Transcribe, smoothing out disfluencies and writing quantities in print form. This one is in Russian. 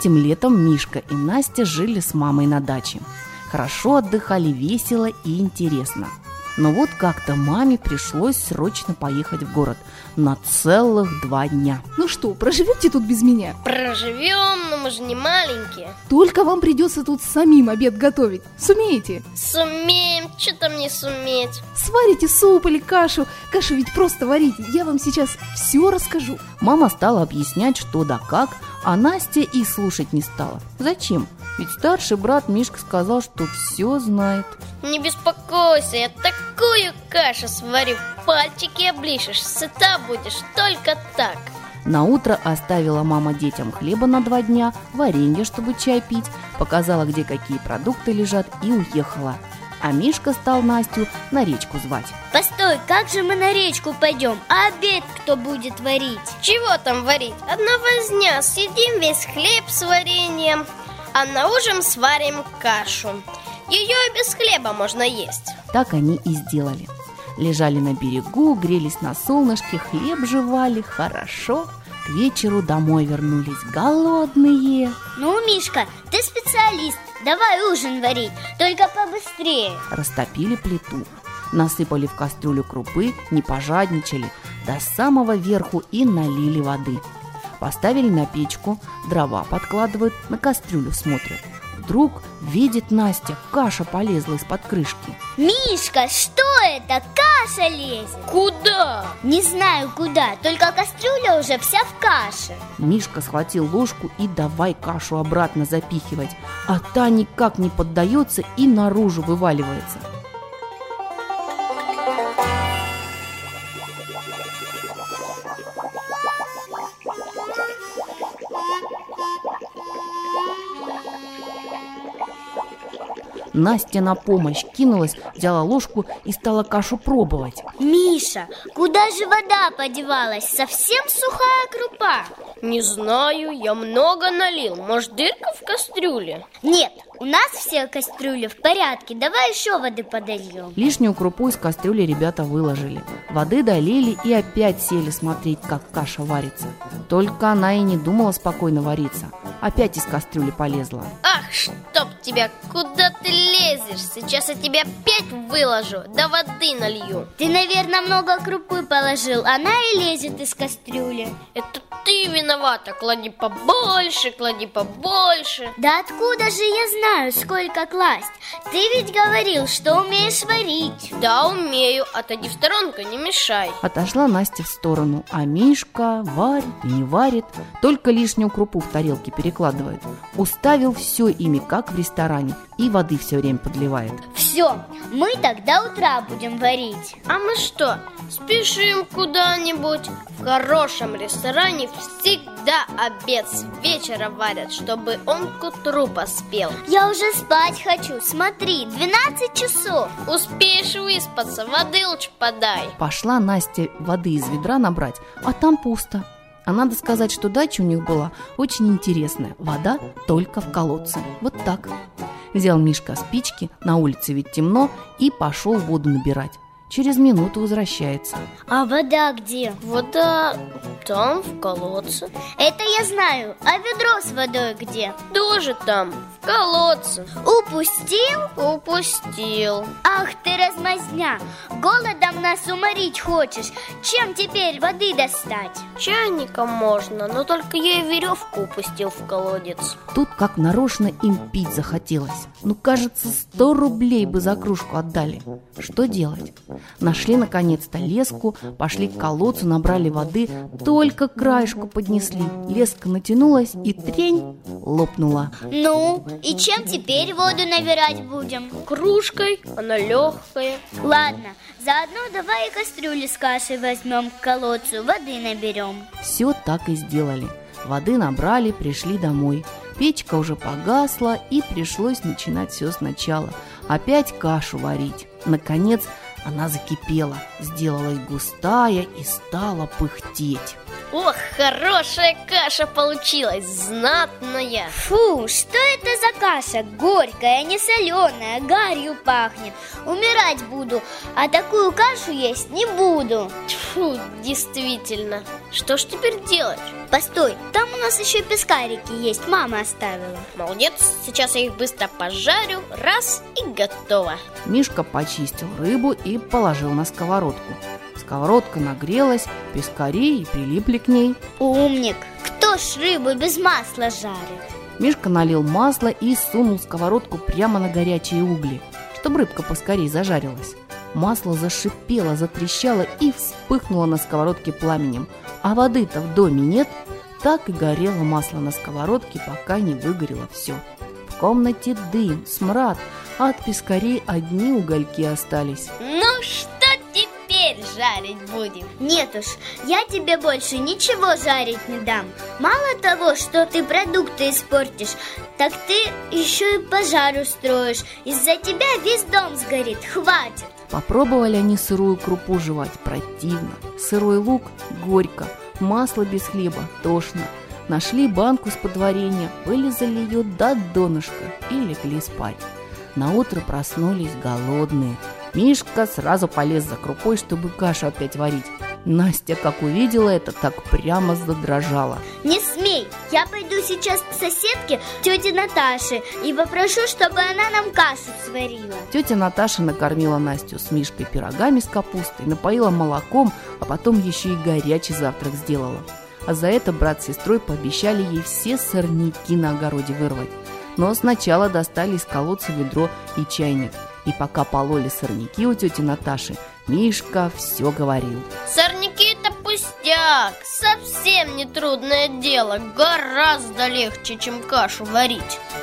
Этим летом Мишка и Настя жили с мамой на даче. Хорошо отдыхали, весело и интересно. Но вот как-то маме пришлось срочно поехать в город на целых 2 дня. Ну что, проживете тут без меня? Проживем, но мы же не маленькие. Только вам придется тут самим обед готовить. Сумеете? Сумеем, что там не суметь. Сварите суп или кашу. Кашу ведь просто варите. Я вам сейчас все расскажу. Мама стала объяснять, что да как, а Настя и слушать не стала. Зачем? Ведь старший брат Мишка сказал, что все знает. Не беспокойся, я такую кашу сварю, пальчики оближешь, сыта будешь только так. Наутро оставила мама детям хлеба на 2 дня, варенье, чтобы чай пить, показала, где какие продукты лежат, и уехала. А Мишка стал Настю на речку звать. Постой, как же мы на речку пойдем? А обед кто будет варить? Чего там варить? Одна возня, съедим весь хлеб с вареньем, а на ужин сварим кашу. Ее и без хлеба можно есть. Так они и сделали. Лежали на берегу, грелись на солнышке, хлеб жевали, хорошо. К вечеру домой вернулись голодные. Ну, Мишка, ты специалист, давай ужин варить, только побыстрее. Растопили плиту, насыпали в кастрюлю крупы, не пожадничали, до самого верху и налили воды. Поставили на печку, дрова подкладывают, на кастрюлю смотрят. Вдруг видит Настя, каша полезла из-под крышки. Мишка, что это? Каша лезет. Куда? Не знаю куда, только кастрюля уже вся в каше. Мишка схватил ложку и давай кашу обратно запихивать, а та никак не поддается и наружу вываливается. Настя на помощь кинулась, взяла ложку и стала кашу пробовать. Миша, куда же вода подевалась? Совсем сухая крупа. Не знаю, я много налил. Может, дырка в кастрюле? Нет, у нас все кастрюли в порядке. Давай еще воды подольем. Лишнюю крупу из кастрюли ребята выложили. Воды долили и опять сели смотреть, как каша варится. Только она и не думала спокойно вариться. Опять из кастрюли полезла. Ах, чтоб тебя, куда ты лезешь? Сейчас я тебя опять выложу, да воды налью. Ты, наверное, много крупы положил. Она и лезет из кастрюли. Это ты виновата, клади побольше, клади побольше. Да откуда же я знаю, сколько класть? Ты ведь говорил, что умеешь варить. Да, умею, отойди в сторонку, не мешай. Отошла Настя в сторону, а Мишка варит и не варит, только лишнюю крупу в тарелке перекладывает. Уставил все ими, как в ресторане, и воды все время подливает. Все, мы тогда утра будем варить. А мы что, спешим куда-нибудь? В хорошем ресторане всегда обед с вечера варят, чтобы он к утру поспел. Я уже спать хочу, смотри, 12 часов. Успеешь выспаться, воды лучше подай. Пошла Настя воды из ведра набрать, а там пусто. А надо сказать, что дача у них была очень интересная. Вода только в колодце. Вот так. Взял Мишка спички, на улице ведь темно, и пошел воду набирать. Через минуту возвращается. А вода где? Вода там, в колодце. Это я знаю. А ведро с водой где? Тоже там, в колодце. Упустил? Упустил. Ах ты размазня! Голодом нас уморить хочешь. Чем теперь воды достать? Чайником можно, но только я и веревку упустил в колодец. Тут как нарочно им пить захотелось. Ну, кажется, 100 рублей бы за кружку отдали. Что делать? Нашли наконец-то леску, пошли к колодцу, набрали воды, только к краешку поднесли. Леска натянулась и трень лопнула. Ну, и чем теперь воду набирать будем? Кружкой, она легкая. Ладно, заодно давай и кастрюли с кашей возьмем к колодцу, воды наберем. Все так и сделали. Воды набрали, пришли домой. Печка уже погасла, и пришлось начинать все сначала. Опять кашу варить. Наконец она закипела, сделалась густая и стала пыхтеть. Ох, хорошая каша получилась, знатная. Фу, что это за каша? Горькая, не соленая, гарью пахнет. Умирать буду, а такую кашу есть не буду. Тьфу, действительно. Что ж теперь делать? Постой, там у нас еще пескарики есть, мама оставила. Молодец, сейчас я их быстро пожарю, раз и готово. Мишка почистил рыбу и положил на сковородку. Сковородка нагрелась, пескари и прилипли к ней. Умник! Кто ж рыбу без масла жарит? Мишка налил масло и сунул сковородку прямо на горячие угли, чтобы рыбка поскорее зажарилась. Масло зашипело, затрещало и вспыхнуло на сковородке пламенем. А воды-то в доме нет. Так и горело масло на сковородке, пока не выгорело все. В комнате дым, смрад, а от пескарей одни угольки остались. Ну что теперь жарить будем? Нет уж, я тебе больше ничего жарить не дам. Мало того, что ты продукты испортишь, так ты еще и пожар устроишь. Из-за тебя весь дом сгорит, хватит. Попробовали они сырую крупу жевать, противно. Сырой лук – горько, масло без хлеба – тошно. Нашли банку с-под варенья, вылизали ее до донышка и легли спать. Наутро проснулись голодные. Мишка сразу полез за крупой, чтобы кашу опять варить. Настя, как увидела это, так прямо задрожала. Не смей! Я пойду сейчас к соседке, тете Наташе, и попрошу, чтобы она нам кашу сварила. Тетя Наташа накормила Настю с Мишкой пирогами с капустой, напоила молоком, а потом еще и горячий завтрак сделала. А за это брат с сестрой пообещали ей все сорняки на огороде вырвать. Но сначала достали из колодца ведро и чайник. И пока пололи сорняки у тети Наташи, Мишка все говорил. Сорняки – это пустяк, совсем не трудное дело, гораздо легче, чем кашу варить.